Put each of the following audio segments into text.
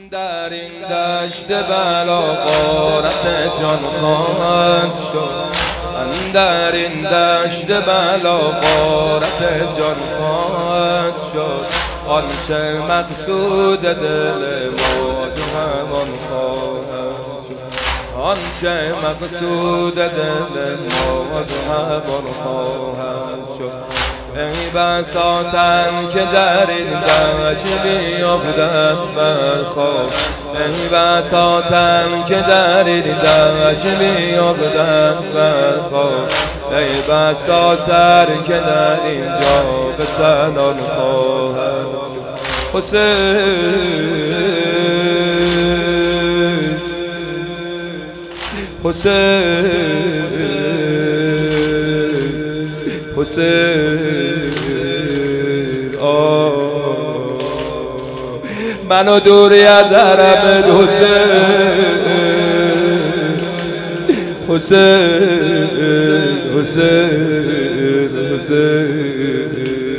در این دشت بلا غارت جان خواهد شد. در این دشت بلا غارت جان خواهد شد. آنچه مقصود دل ما همان خواهد شد. آنچه مقصود دل ما همان خواهد شد. ای بسا تن که در این دشت بیفتد بر خواب. ای بسا تن که در این دشت بیفتد بر خواب. ای بسا سر که در اینجا به سنان خواهد. حسین حسین حسین منو دوری از عرب حسین حسین حسین حسین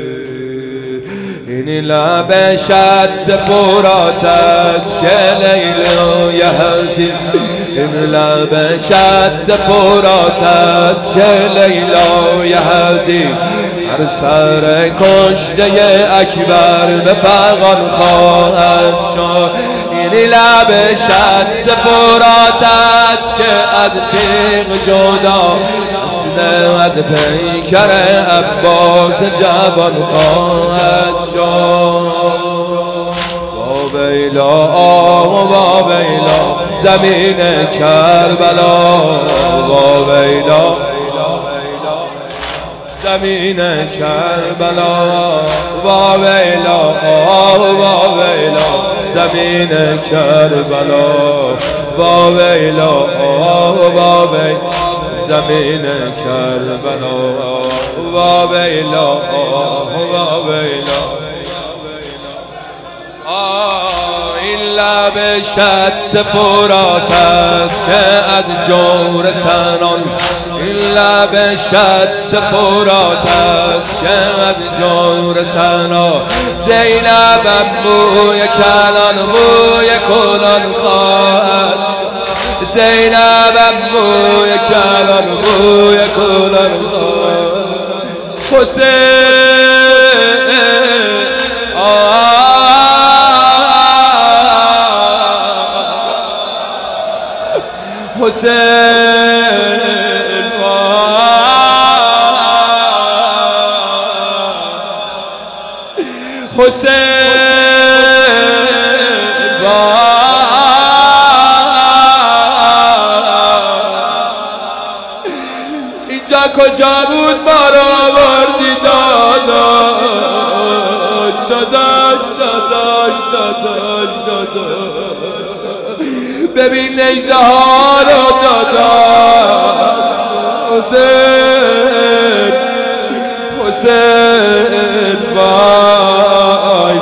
این لب شد پرات است که لیل یهزی. این لب شد پرات است که لیلا یهزی. هر سر کشته اکبر به فغان خواهد شد. این لب شد پرات است که از تیغ جدا از پیکر عباس جوان خواهد شد. با ویلا با ویلا زمین کربلا. با ویلا زمین کربلا. با ویلا با ویلا زمین کربلا. با ویلا با ویلا زمین کربلا. با ویلا با ویلا. این لب شد پرات است که از جور سنان. این لب شد پرات است که از جور سنان. زینب بوی کلان بوی کلان خواهد. زینب بوی کلان بوی کلان خواهد. حسین حسین حسین اینجا کجا بود ما را آوردی داداش داداش داداش داداش داداش. ببین نیزه ها رو داداش. حسین حسین وای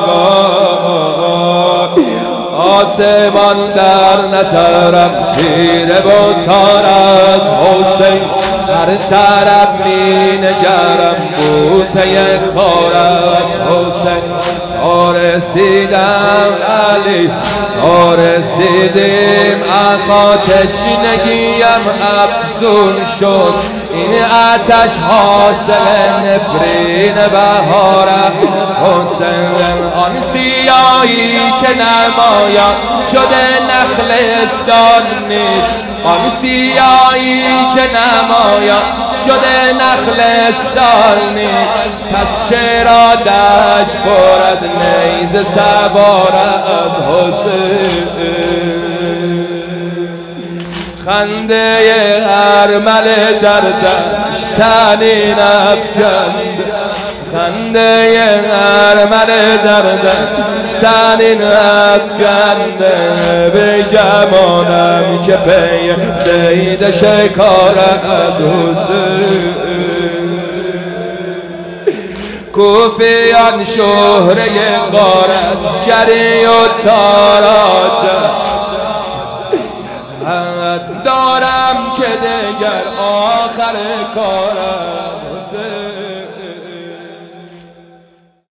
وای. آسمان در نظرم تیره و تار از حسین. هر طرف می نگرم بوته خار از حسین. رسیدم علی رسیدیم آقا تشنگیم افزون شد. این آتش حاصل نفرین بهارم. حسین آن سیاهی که نمایان شده نخلستان نیست. آن سیاهی که نمایان شده نخلستان نیست. پس چرا دشت پر از نیزه سوار از حسین. خنده ارمل در دشت طنین افکند. خنده ارمل در دشت طنین افکند. به گمانم که پی صید شکار از حسین. کوفیان شهره غارت گری و تاراج. حد دارم که دیگر آخر کار